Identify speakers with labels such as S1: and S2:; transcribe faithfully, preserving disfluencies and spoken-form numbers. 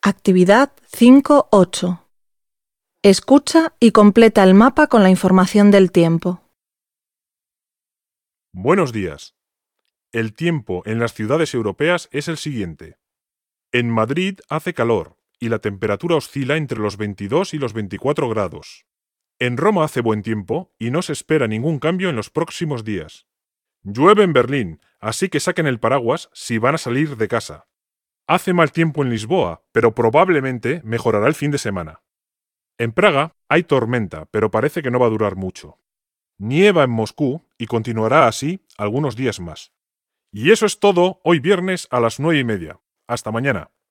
S1: Actividad cinco punto ocho. Escucha y completa el mapa con la información del tiempo.
S2: Buenos días. El tiempo en las ciudades europeas es el siguiente. En Madrid hace calor y la temperatura oscila entre los veintidós y los veinticuatro grados. En Roma hace buen tiempo y no se espera ningún cambio en los próximos días. Llueve en Berlín, así que saquen el paraguas si van a salir de casa. Hace mal tiempo en Lisboa, pero probablemente mejorará el fin de semana. En Praga hay tormenta, pero parece que no va a durar mucho. Nieva en Moscú y continuará así algunos días más. Y eso es todo hoy viernes a las nueve y media. Hasta mañana.